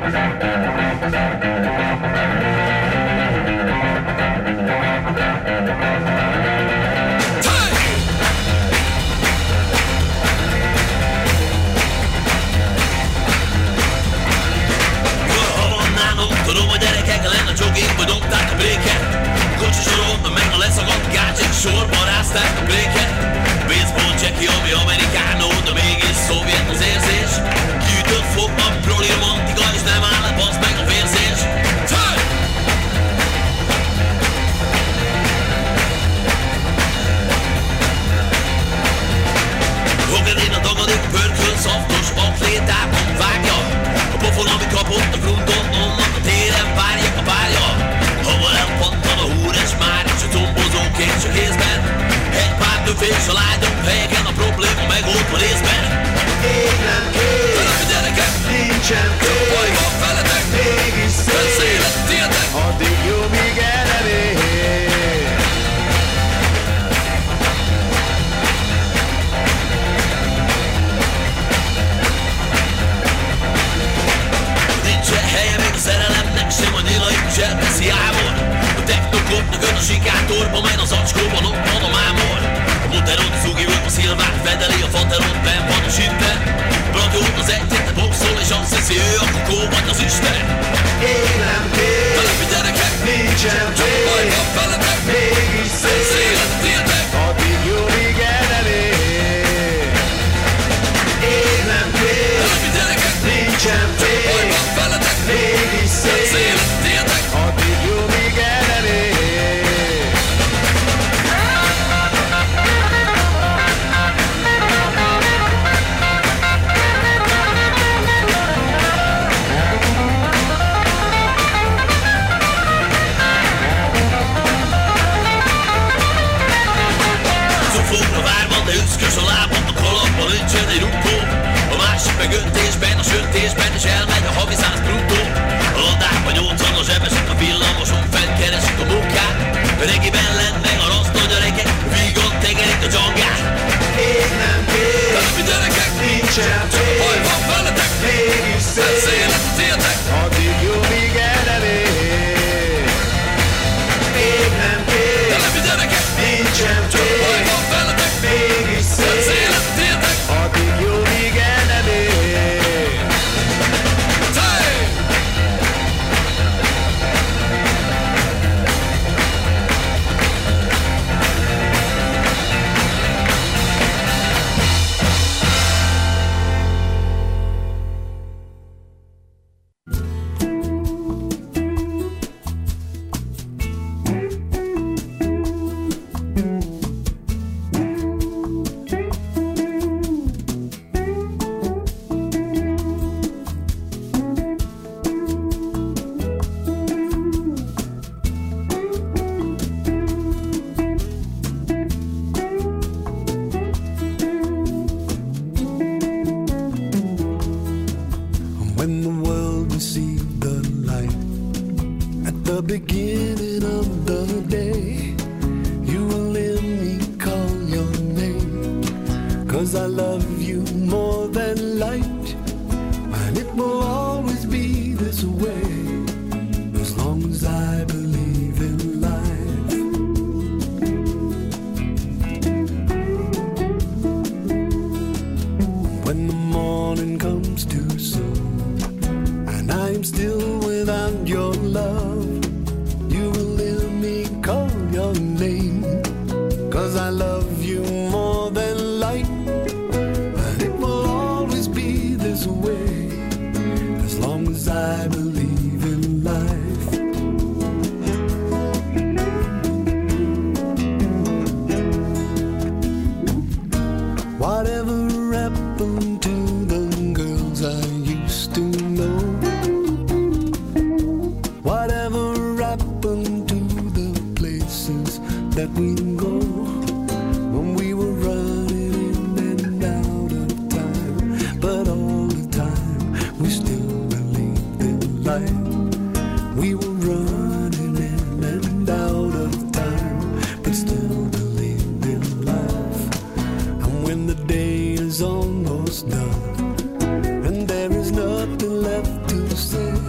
Tudom, a gyerekek lenne joggingba dobták a bréket. Kocsisorolva meg a leszakadt gácsik, sorba rázták a bréket. Baseball Jackie, ami amerikánó, de mégis szovjet az érzés. Gyűjtött fogban, proli romantika, és nem áll le, bassz meg a vérzés. Hogedén a dagadik, pörköl, szaftos, atlétákon vágja. A pofon, ami kapott a grunton, onnan a téren várja a párja. Hova elpattan a húr és már is a combozóként csak kézben. Egy pár többfés a lágyabb helyeken, a probléma megoldva részben. Ég nem kész, Önök a gyerekek, nincsen fél, baj van veletek, mégis ez szép, élet tietek. addig jó, míg elemér. Nincsen helye még a szerelemnek, sem a nyilaik is elteszi ámor. A technokopnak ön a sikátorba, men az acskóban ott van a mámor. A motorod zugival a szilvát fedeli, a faterod benn van a sinte. Bragyót az egyet boxol, és azt hiszi ő a kukó vagy az Isten. Ég nem kész, Telepi gyerekek, nincsen baj fél, van veletek, mégis ez szép, élet tietek. addig jó, míg elemér. Ég nem kész, Telepi gyerekek, nincsen baj fél, van veletek, mégis ez szép, élet tietek. addig jó, míg elemér. Zufogna várban, de üszkös a lábam, a kalapban nincsen egy rúgó. A másik meg öntésben, a söntésben, és elmegy a havi 100 bruttó. A ladákban 80 a zsebesek, a villamoson fent keresik a munkát. A regiben lenne a raszta gyerekek, vígan tegerik a dzsangát. Ég nem kész, Telepi gyerekek, nincsen baj fél, van veletek, mégis ez szép, élet tietek. addig jó, míg elemér. Ég nem kész, Telepi gyerekek, nincsen baj fél, van veletek, mégis ez szép, élet tietek. addig jó, míg elemér. Hey! When the world received the light at the beginning of the day, you will let me call your name, 'cause I love you more than light, and it will always be this way, as long as I believe in life. When the morning comes too soon and I'm still without your love, you will hear me call your name, 'cause I love you more than light, and it will always be this way, as long as I believe in life. Whatever happened to the girls I used to know? Whatever happened to the places that we go when we were running in and out of time? But all the time we still believed in life. We were running in and out of time, but still believed in life. And when the day is almost done and there is nothing left to say,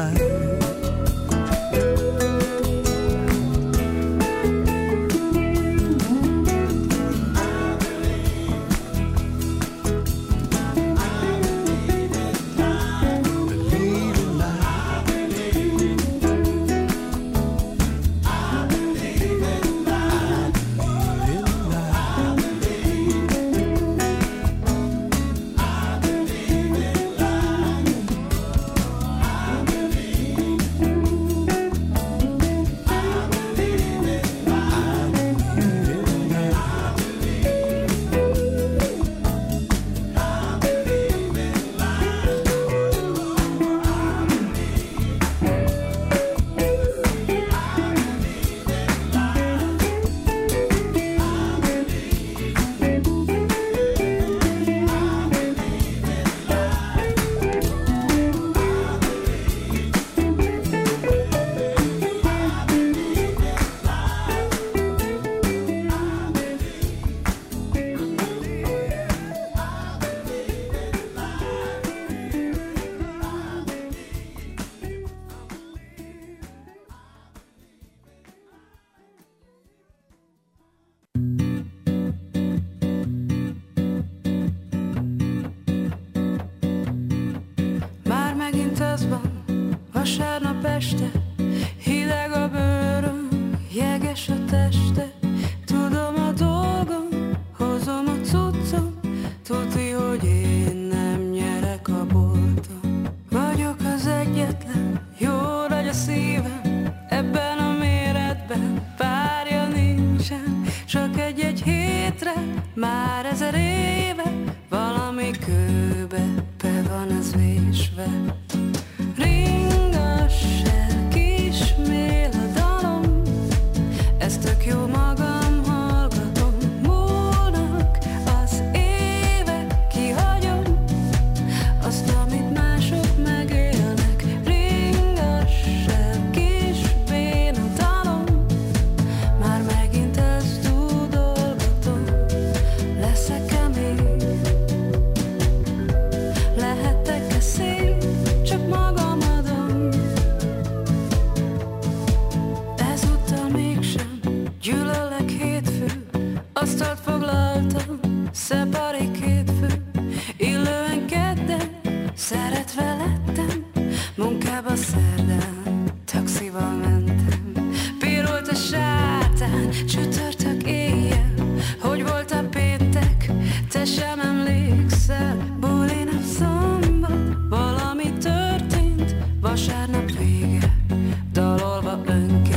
Vasárnap este, hideg a bőröm, jeges a teste. Tudom a dolgom, hozom a cuccom, tuti, hogy én nem nyerek a bolton. Vagyok az egyetlen, jó nagy a szívem, ebben a méretben párja nincsen. Csak egy-egy hétre, már 1000 éve, valami kőbe be van ez vésve. Tök jó magam, hallgatom, múlnak az évek, kihagyom azt, amit mások megélnek. Ringass el, kis béna dalom, már megint ezt dúdolgatom. Leszek-e még? Lehetek-e szép? Csak magam adom. Ezúttal mégsem gyűlölek hétfő, asztalt foglaltam, szeparik hétfő, illően kedden, szeretve lettem, munkába szerdán, taxival mentem. Pirult a sátán, csütörtök éjjel, hogy volt a péntek, te sem emlékszel, buli nap szombat, valami történt, vasárnap vége, dalolva önként.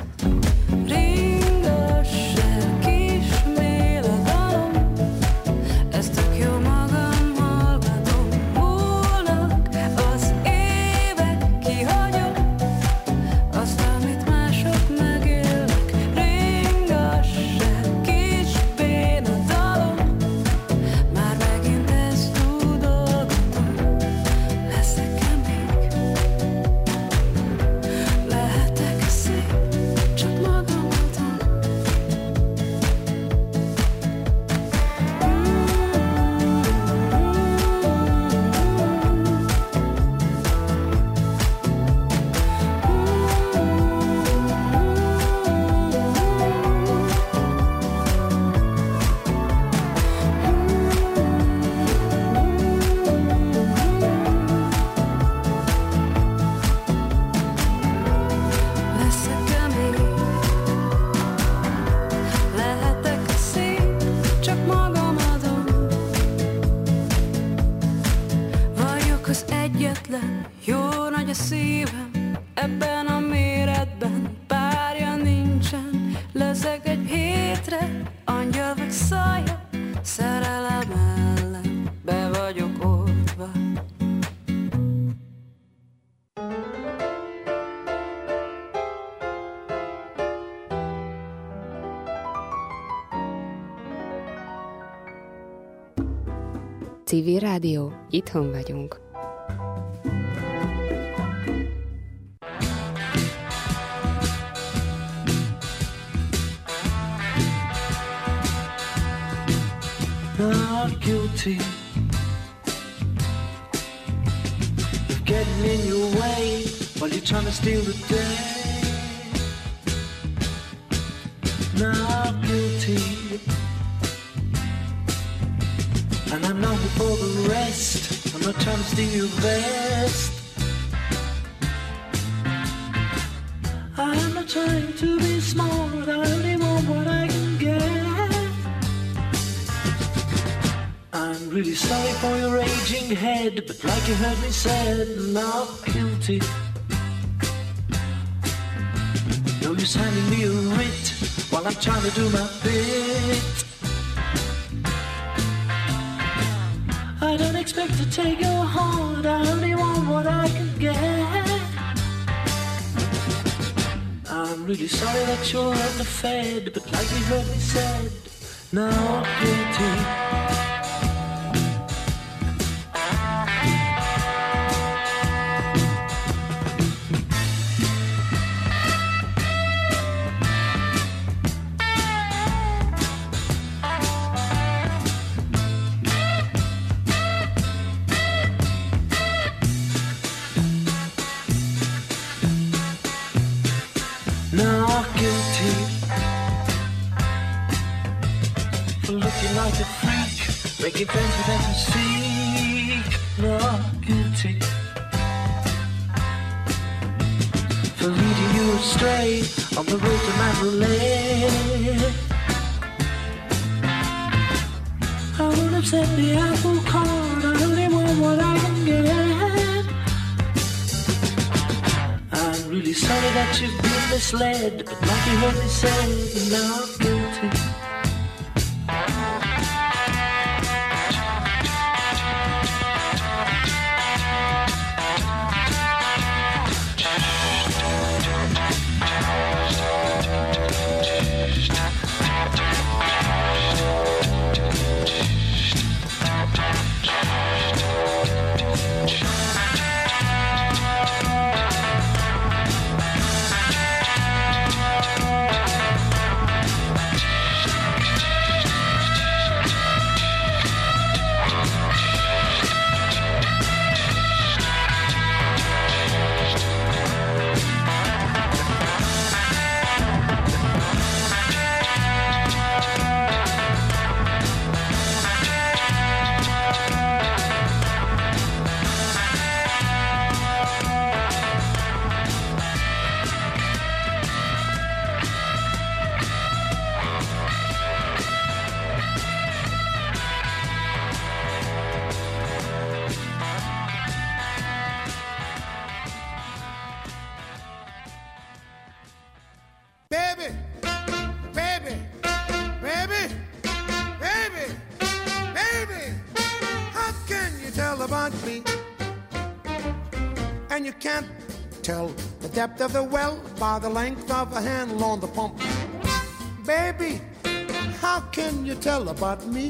Jó nagy a szívem, ebben a méretben párja nincsen. Leszek egy hétre, angyal vagy szája, szerelem ellen be vagyok oltva. Civil Rádió, itthon vagyunk. Not guilty of getting in your way, while you're trying to steal the day. Not guilty, and I'm not before the rest. I'm not trying to steal your vest. I'm not trying to be smart, I only want what I can get. I'm really sorry for your raging head, but like you heard me said, not guilty. No use handing me a writ while I'm trying to do my bit. I don't expect to take your heart, I only want what I can get. I'm really sorry that you're underfed, but like you heard me said, not guilty. Not guilty for looking like a freak, making friends with them to seek. Not guilty for leading you astray on the road to Mandalay. I won't upset the apple cart, I only want what I can get. I'm really sorry that you've been misled, but like you heard me say, not guilty. And you can't tell the depth of the well by the length of the handle on the pump. Baby, how can you tell about me?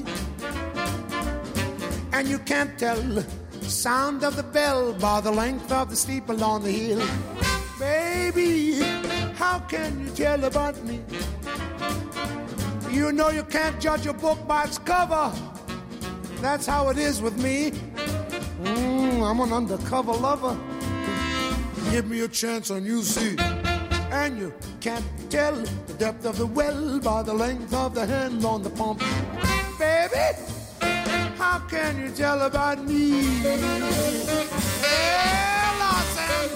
And you can't tell the sound of the bell by the length of the steeple on the hill. Baby, how can you tell about me? You know you can't judge a book by its cover. That's how it is with me. I'm an undercover lover. Give me a chance and you see. And you can't tell the depth of the well by the length of the hand on the pump. Baby, how can you tell about me? Hey, Lawson.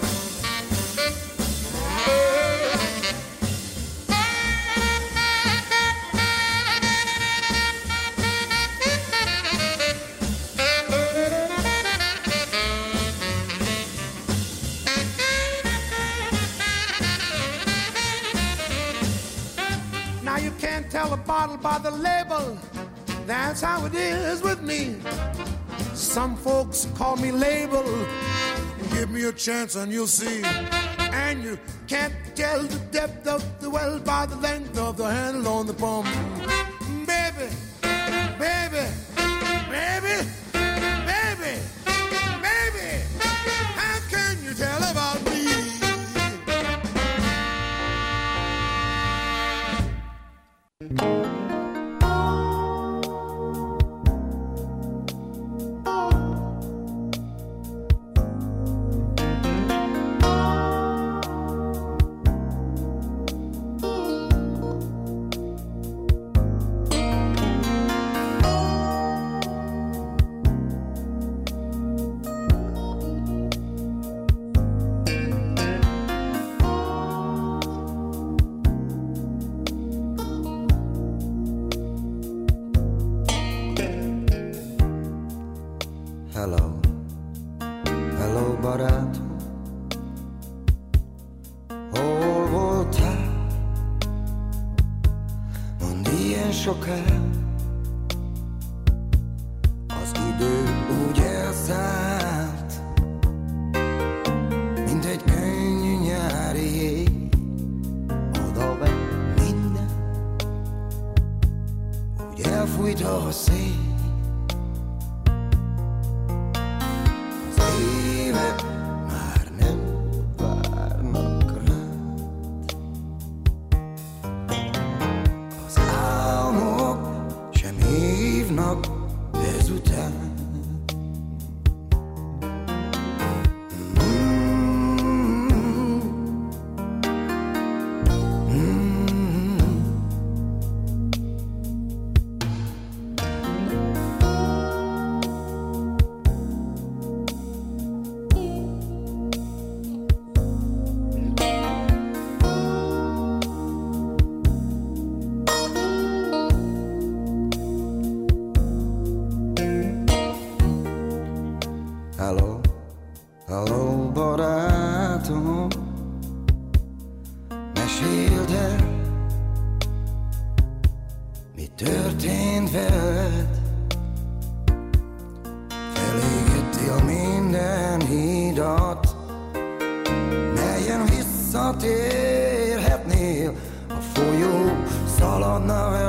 Now you can't tell a bottle by the label. That's how it is with me. Some folks call me label. Give me a chance and you'll see. And you can't tell the depth of the well by the length of the handle on the pump. Baby, baby, baby, baby, baby, how can you tell about me? soká, az idő úgy elszállt, mint egy könnyű nyári jég. Oda minden úgy elfújt a szél. Az évek már nem várnak rád, az álmok sem hívnak ezután. Halló, halló barátom, meséld el, mi történt veled. Felégettél minden hídat, melyen visszatérhetnél. A folyó szaladna